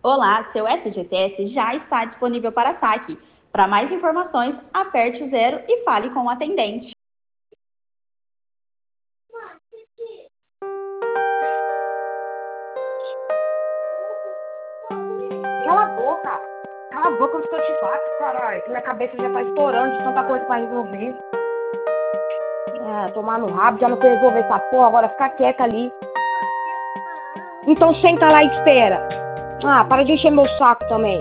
Olá, seu FGTS já está disponível para saque. Para mais informações, aperte o zero e fale com o atendente. Cala a boca! Cala a boca antes que eu te bato, caralho. Que minha cabeça já tá estourando de tanta coisa pra resolver. Tomar no rabo, já não sei resolver essa porra, agora fica quieta ali. Então senta lá e espera. Para de encher meu saco também.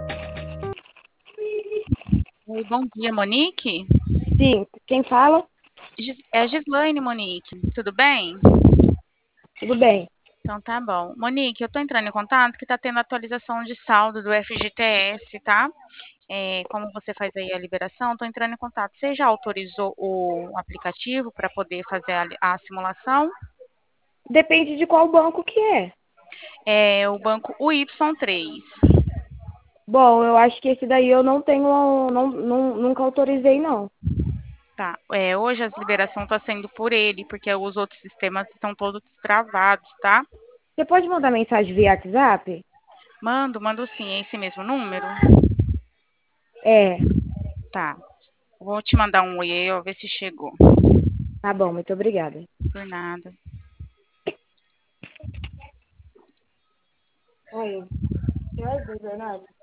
Oi, bom dia, Monique. Sim, quem fala? É Gislaine, Monique. Tudo bem? Tudo bem. Então tá bom. Monique, eu tô entrando em contato que tá tendo atualização de saldo do FGTS, tá? Como você faz aí a liberação, tô entrando em contato. Você já autorizou o aplicativo para poder fazer a simulação? Depende de qual banco que é. É o banco UY3. Bom, eu acho que esse daí eu não tenho, nunca autorizei, não. Tá. Hoje a liberação tá sendo por ele, porque os outros sistemas estão todos travados, tá? Você pode mandar mensagem via WhatsApp? Mando sim, é esse mesmo número? É, Tá. Vou te mandar um oi aí, ó, ver se chegou. tá bom, muito obrigada. Por nada. Oi, que horas, Bernardo?